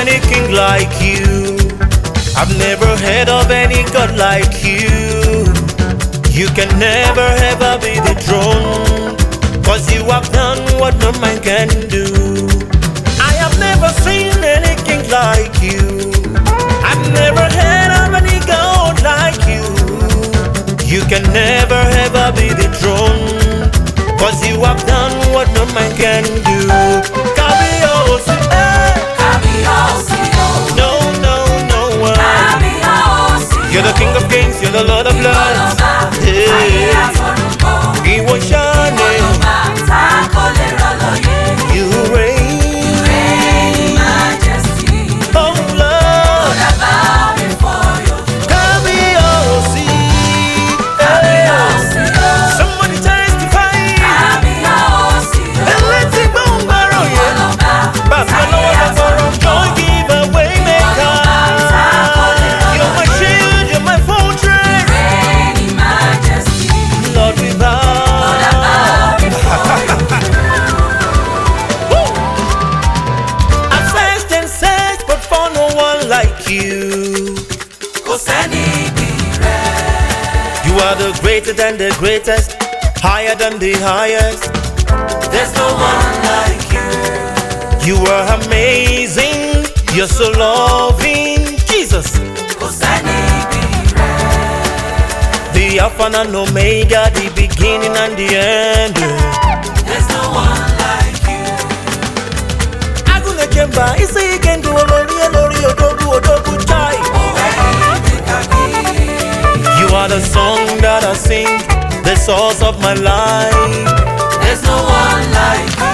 any king like you. I've never heard of any God like you. You can never ever be the throne, 'cause you have done what no man can do. I have never seen any king like you. I've never heard of any God like you. You can never ever be the throne, 'cause you have done what no man can do. Kabiyesi, Kabiyesi, no, no, no one. Kabiyesi, You're the King of Kings, you're the Lord of Lords. ayé àtọ̀runbọ̀, Ìwọ ṣáni, Ọlọ́ba tá kò lè rọ̀ lóyè. you reign, Reign in majesty, oh Lord. I bow before you. Kabiyesi, Kabiyesi, somebody testify. Kabiyesi, And let's sing Bongaro, yeah. Ọlọ́ba Bàbá ayé lọ́wọ́ lọ́wọ́, àtọ̀runbọ̀, joy giver, way maker. Ọlọ́ba tá kò lè rọ̀ You're my lóyè. shield, you're my fortress. Reign in majesty, Lord, we bow. I bow before you. Woo! I've searched and searched, but for no one like you. Kò sẹ́ni bí rẹ̀. You are the greater than the greatest, higher than the highest. There's no one like you. You are amazing, you're so loving, Jesus. Kò sẹ́ni bí rẹ̀. The Alpha and Omega, the beginning and the end. There's no one like you. Agune Jemba, isi ikendu olori olori odogu odogu chai. Òwe ìdíkàkí. You are the song that I sing, the source of my life. There's no one like you.